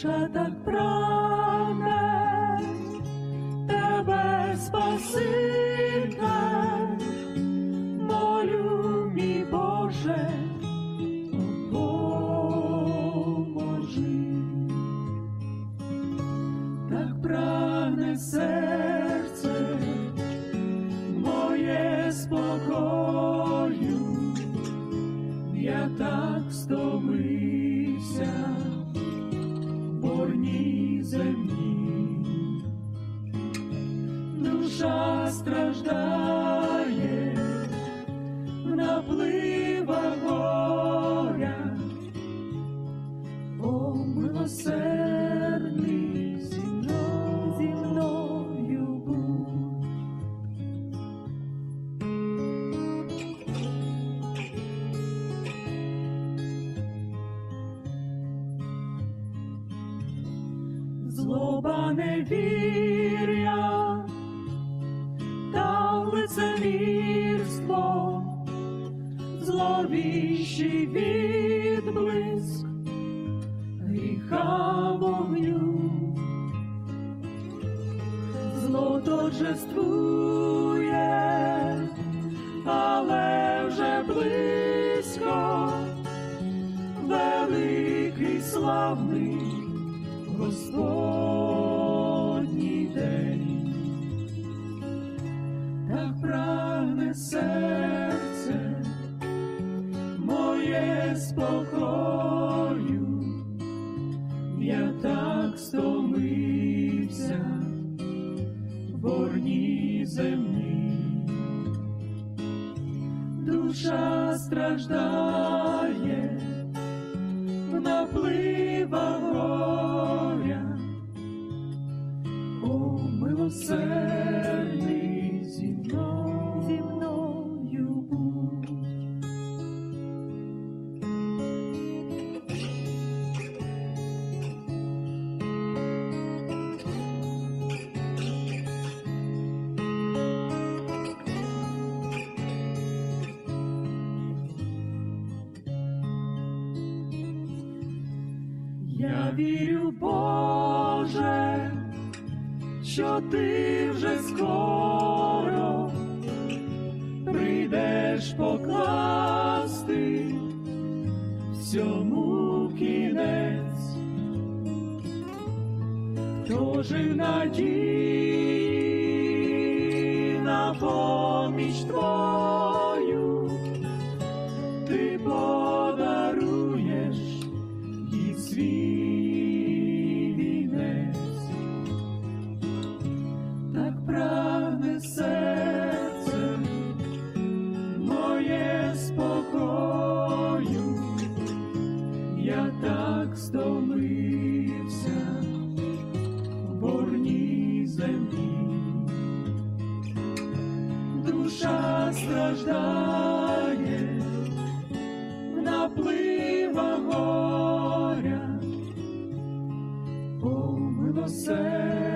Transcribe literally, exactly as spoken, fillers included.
душа так прагне тебе, Спасителя, молю, мій Боже, допоможи. Так прагне серце моє спокою, я так стомився в борні земні. Душа страждає в напливах горя, о милосердний, зі мною, зі мною будь. Злоба, невір'я та лицемірство, зловіщий відблиск гріха вогню. Зло торжествує, але вже близько, великий славний Господній день. Так прагне серце моє спокою, я так стомився в борні земні. Душа страждає в напливах горя, о милосердний, зі мною, зі мною будь. Я вірю, Боже, що ти вже скоро прийдеш покласти всьому кінець. Хто жив надії на поміч твою, ти подаруєш їй свій вінець. Так прагне серце моє спокою, я так стомився в борні землі. Душа страждає в напливах горя, о милосердя,